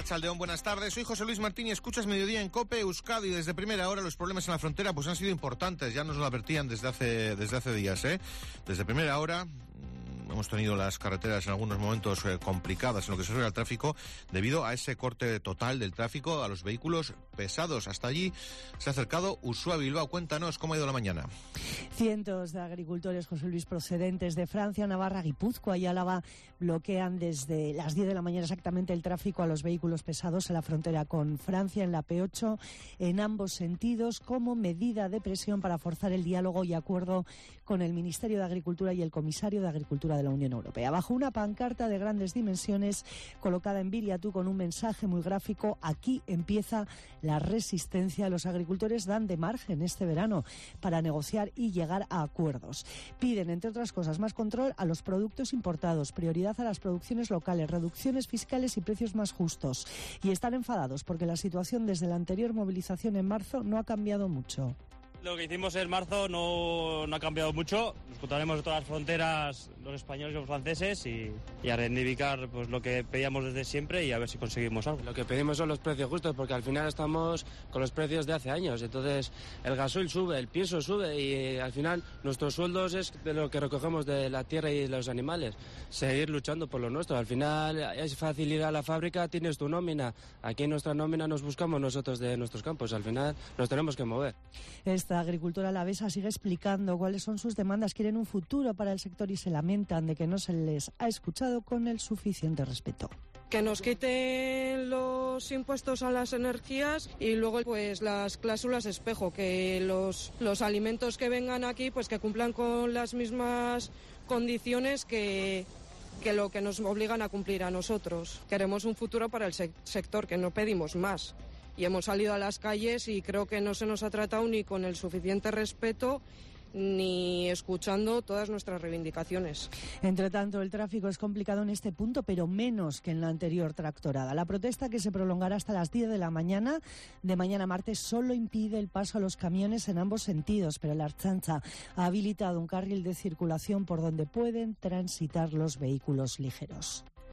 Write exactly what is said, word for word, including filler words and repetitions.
Arratsaldeón, buenas tardes. Soy José Luis Martín y escuchas Mediodía en COPE, Euskadi. Desde primera hora los problemas en la frontera pues han sido importantes, ya nos lo advertían desde hace, desde hace días, ¿eh? Desde primera hora hemos tenido las carreteras en algunos momentos eh, complicadas en lo que se refiere al tráfico debido a ese corte total del tráfico a los vehículos pesados. Hasta allí se ha acercado Ursúa Bilbao. Cuéntanos cómo ha ido la mañana. Cientos de agricultores, José Luis, procedentes de Francia, Navarra, Guipúzcoa y Álava bloquean desde las diez de la mañana exactamente el tráfico a los vehículos pesados en la frontera con Francia, en la P ocho, en ambos sentidos, como medida de presión para forzar el diálogo y acuerdo con el Ministerio de Agricultura y el Comisario de Agricultura de la Unión Europea. Bajo una pancarta de grandes dimensiones colocada en Biriatu con un mensaje muy gráfico: aquí empieza la resistencia. Los agricultores dan de margen este verano para negociar y llegar a acuerdos. Piden, entre otras cosas, más control a los productos importados, prioridad a las producciones locales, reducciones fiscales y precios más justos. Y están enfadados porque la situación desde la anterior movilización en marzo no ha cambiado mucho. Lo que hicimos en marzo no, no ha cambiado mucho. Nos contaremos de todas las fronteras, los españoles y los franceses, y, y a reivindicar pues, lo que pedíamos desde siempre y a ver si conseguimos algo. Lo que pedimos son los precios justos, porque al final estamos con los precios de hace años. Entonces el gasoil sube, el pienso sube y al final nuestros sueldos es de lo que recogemos de la tierra y de los animales. Seguir luchando por lo nuestro. Al final es fácil ir a la fábrica, tienes tu nómina. Aquí en nuestra nómina nos buscamos nosotros de nuestros campos. Al final nos tenemos que mover. Esta La agricultora alavesa sigue explicando cuáles son sus demandas. Quieren un futuro para el sector y se lamentan de que no se les ha escuchado con el suficiente respeto. Que nos quiten los impuestos a las energías y luego pues las cláusulas espejo, que los, los alimentos que vengan aquí pues que cumplan con las mismas condiciones que, que lo que nos obligan a cumplir a nosotros. Queremos un futuro para el sec- sector, que no pedimos más. Y hemos salido a las calles y creo que no se nos ha tratado ni con el suficiente respeto ni escuchando todas nuestras reivindicaciones. Entre tanto, el tráfico es complicado en este punto, pero menos que en la anterior tractorada. La protesta, que se prolongará hasta las diez de la mañana de mañana martes, solo impide el paso a los camiones en ambos sentidos, pero la Ertzaintza ha habilitado un carril de circulación por donde pueden transitar los vehículos ligeros.